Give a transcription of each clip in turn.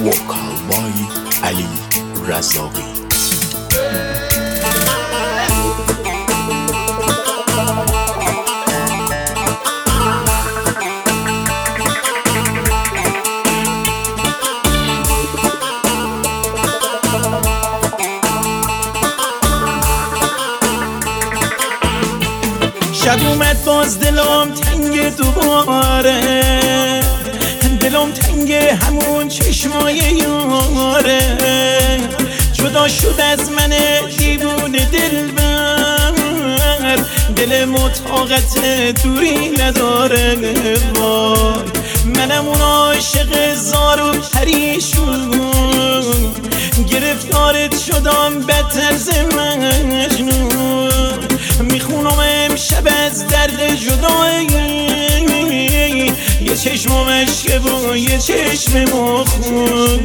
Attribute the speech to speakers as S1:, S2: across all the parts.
S1: Mokalbay Ali Razaki.
S2: شب اومد باز دلم تنگ دوباره، دلم تنگ همون چشمای یاره. جدا شد از من دیوونه دلبر، دلم طاقت دوری نداره. وای منم اون عاشق زار و پریشون، گرفتارت شدم بدتر ز مجنون. میخونم امشب از درد جدایی، یه چشم مشکه و یه چشم مخون.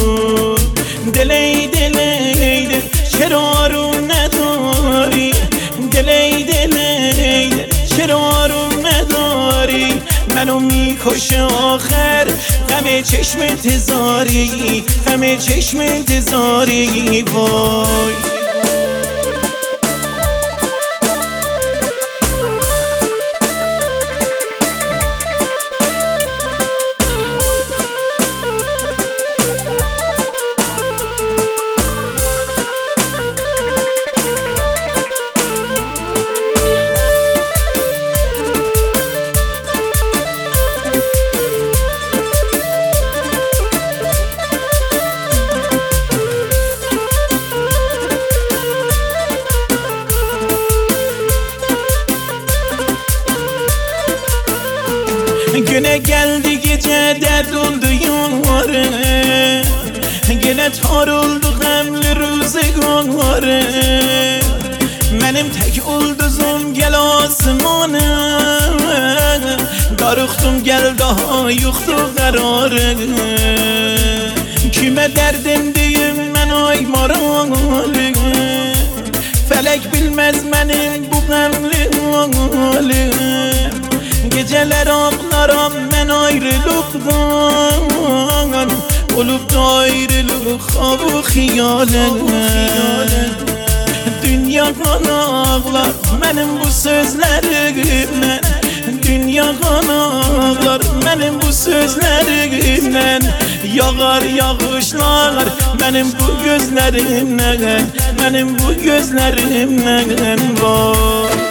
S2: دلی دلی دل چرا آروم نداری، دلی دلی دل چرا آروم نداری. منو میکشه آخر غم چشم انتظاری، غم چشم انتظاری. وای Güne geldi gece dert oldu yolları, yine tar oldu gemli rüzgarı. Benim tek ulduzum gel asmana, darıxtım gel daha yoktu kararı. Kime derdim diyeyim ben ay maralı, felek bilmez benim bu gemli halim. Geceler ağlarım ben ayrılıktan, olup da ayrılık havu hiyalen. Dünya kan ağlar benim bu sözlerimden, dünya kan ağlar benim bu sözlerimden. Yağar yağışlar benim bu gözlerimden, benim bu gözlerimden. Var